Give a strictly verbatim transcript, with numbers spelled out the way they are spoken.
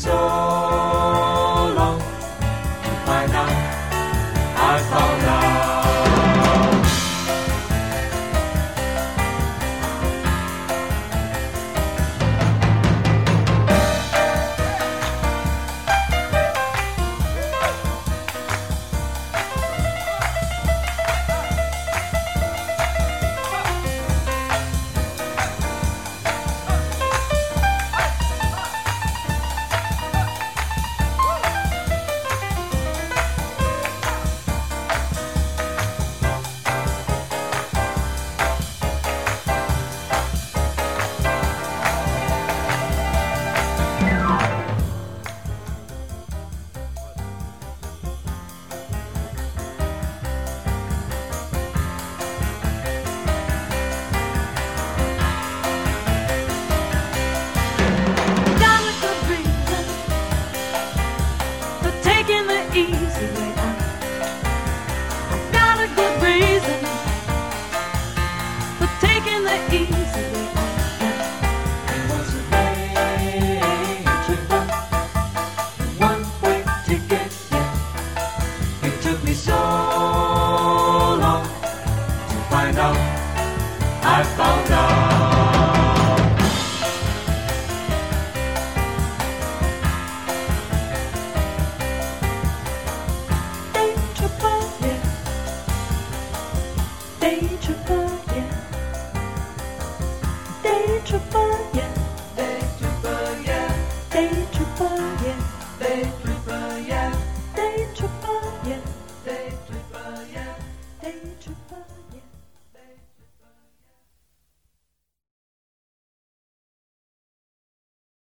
so long to find out I found out. Easy way out. I've got a good reason for taking the easy way out. It was a rain-driven one-way ticket. Yeah. It took me so long to find out. I found out. Day tripper, yeah. Day tripper.